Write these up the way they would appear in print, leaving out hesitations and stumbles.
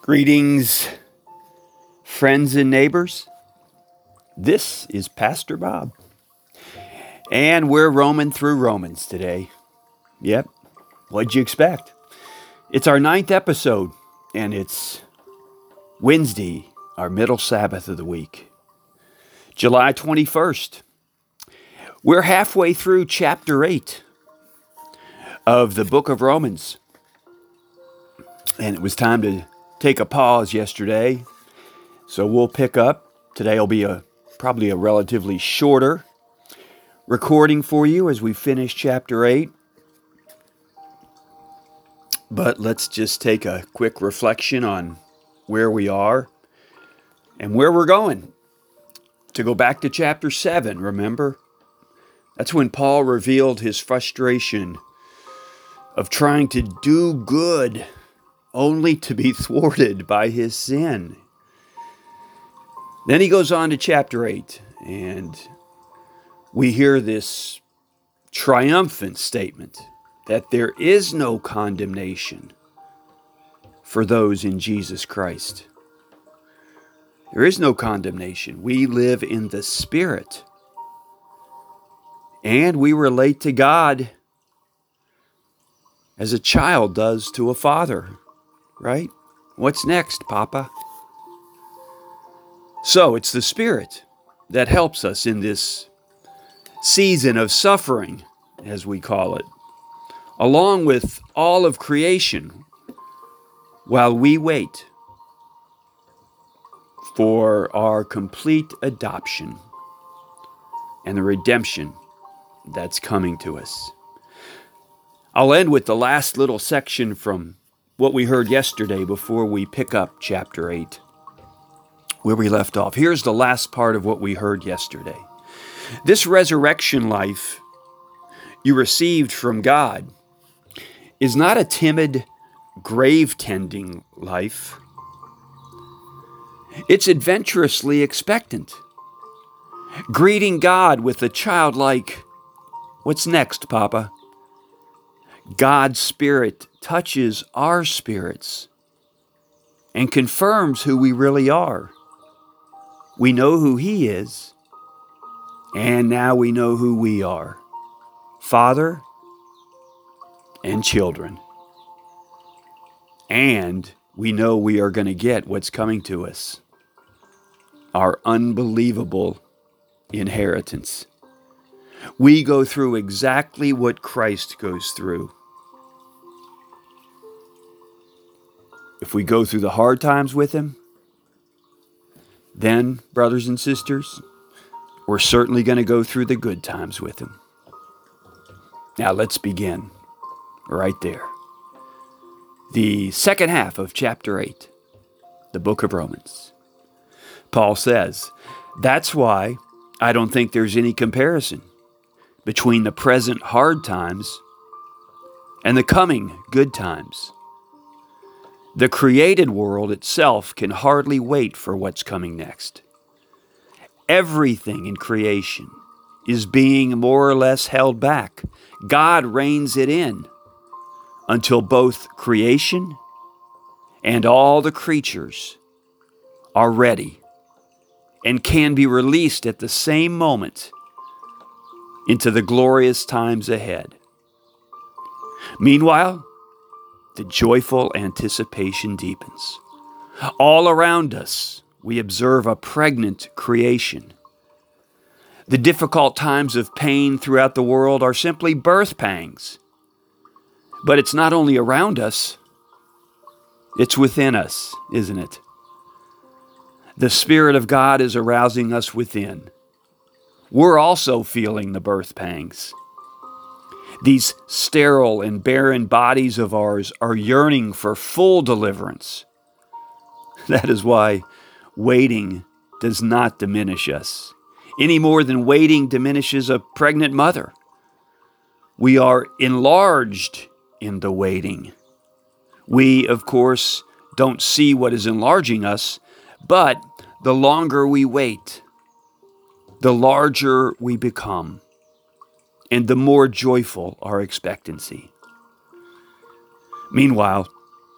Greetings, friends and neighbors. This is Pastor Bob, and we're roaming through Romans today. Yep, what'd you expect? It's our 9th episode, and it's Wednesday, our middle Sabbath of the week, July 21st. We're halfway through chapter 8 of the book of Romans, and it was time to take a pause yesterday, so we'll pick up. Today will be probably a relatively shorter recording for you as we finish chapter 8. But let's just take a quick reflection on where we are and where we're going. To go back to chapter 7, remember? That's when Paul revealed his frustration of trying to do good only to be thwarted by his sin. Then he goes on to chapter 8, and we hear this triumphant statement that there is no condemnation for those in Jesus Christ. There is no condemnation. We live in the Spirit, and we relate to God as a child does to a father. Right? What's next, Papa? So it's the Spirit that helps us in this season of suffering, as we call it, along with all of creation, while we wait for our complete adoption and the redemption that's coming to us. I'll end with the last little section from what we heard yesterday before we pick up chapter 8, where we left off. Here's the last part of what we heard yesterday. This resurrection life you received from God is not a timid, grave-tending life. It's adventurously expectant, greeting God with a childlike, "What's next, Papa?" God's Spirit touches our spirits and confirms who we really are. We know who He is, and now we know who we are, Father and children. And we know we are going to get what's coming to us, our unbelievable inheritance. We go through exactly what Christ goes through. If we go through the hard times with Him, then, brothers and sisters, we're certainly going to go through the good times with Him. Now let's begin right there. The second half of chapter 8, the book of Romans. Paul says, "That's why I don't think there's any comparison between the present hard times and the coming good times. The created world itself can hardly wait for what's coming next. Everything in creation is being more or less held back. God reins it in until both creation and all the creatures are ready and can be released at the same moment into the glorious times ahead. Meanwhile, the joyful anticipation deepens. All around us, we observe a pregnant creation. The difficult times of pain throughout the world are simply birth pangs. But it's not only around us, it's within us, isn't it? The Spirit of God is arousing us within. We're also feeling the birth pangs. These sterile and barren bodies of ours are yearning for full deliverance. That is why waiting does not diminish us, any more than waiting diminishes a pregnant mother. We are enlarged in the waiting. We, of course, don't see what is enlarging us, but the longer we wait, the larger we become, and the more joyful our expectancy. Meanwhile,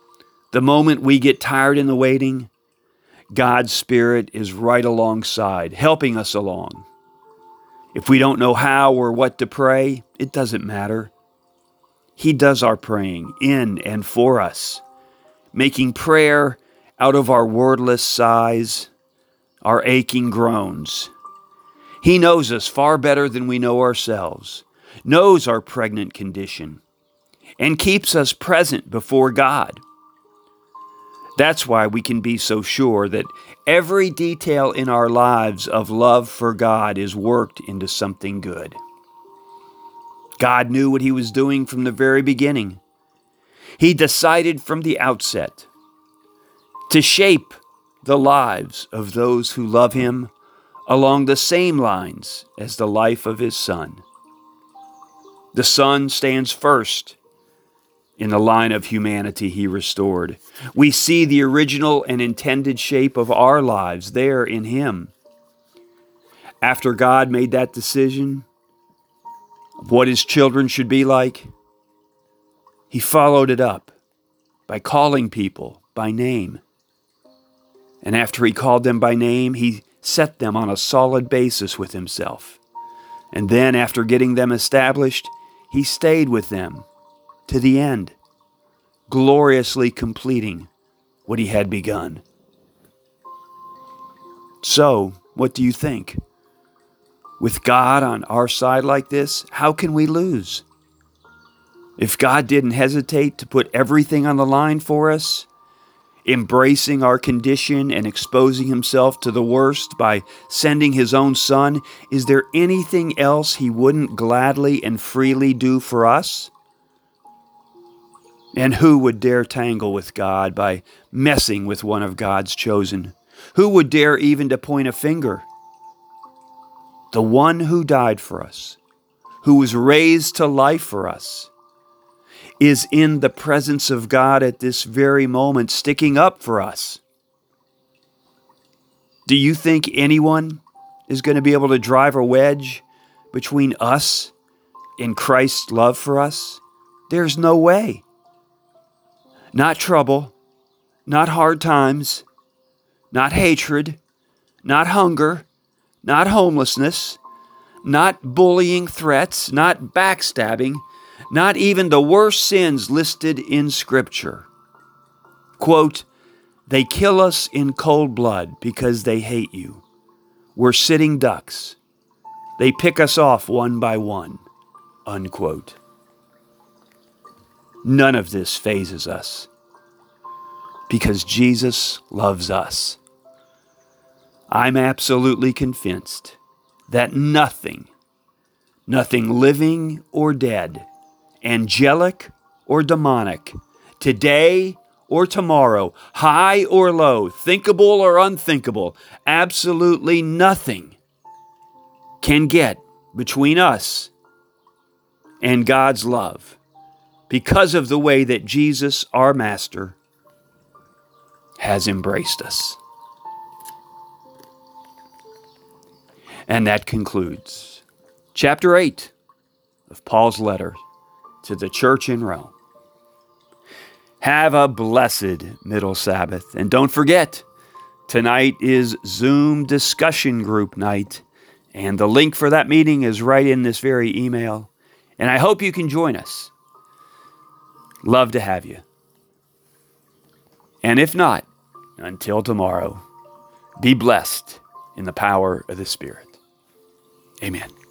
The moment we get tired in the waiting, God's Spirit is right alongside, helping us along. If we don't know how or what to pray, it doesn't matter. He does our praying in and for us, making prayer out of our wordless sighs, our aching groans. He knows us far better than we know ourselves, knows our pregnant condition, and keeps us present before God. That's why we can be so sure that every detail in our lives of love for God is worked into something good. God knew what He was doing from the very beginning. He decided from the outset to shape the lives of those who love Him along the same lines as the life of His Son. The Son stands first in the line of humanity He restored. We see the original and intended shape of our lives there in Him. After God made that decision of what His children should be like, He followed it up by calling people by name. And after He called them by name, He set them on a solid basis with Himself. And then, after getting them established, He stayed with them to the end, gloriously completing what He had begun. So, what do you think? With God on our side like this, how can we lose? If God didn't hesitate to put everything on the line for us, embracing our condition and exposing Himself to the worst by sending His own Son, is there anything else He wouldn't gladly and freely do for us? And who would dare tangle with God by messing with one of God's chosen? Who would dare even to point a finger? The one who died for us, who was raised to life for us, is in the presence of God at this very moment, sticking up for us. Do you think anyone is going to be able to drive a wedge between us and Christ's love for us? There's no way. Not trouble, not hard times, not hatred, not hunger, not homelessness, not bullying threats, not backstabbing, not even the worst sins listed in Scripture. Quote, "They kill us in cold blood because they hate you. We're sitting ducks. They pick us off one by one." Unquote. None of this phases us because Jesus loves us. I'm absolutely convinced that nothing living or dead, angelic or demonic, today or tomorrow, high or low, thinkable or unthinkable, absolutely nothing can get between us and God's love because of the way that Jesus, our Master, has embraced us. And that concludes chapter 8 of Paul's letter to the church in Rome. Have a blessed middle Sabbath. And don't forget, tonight is Zoom discussion group night. And the link for that meeting is right in this very email. And I hope you can join us. Love to have you. And if not, until tomorrow, be blessed in the power of the Spirit. Amen.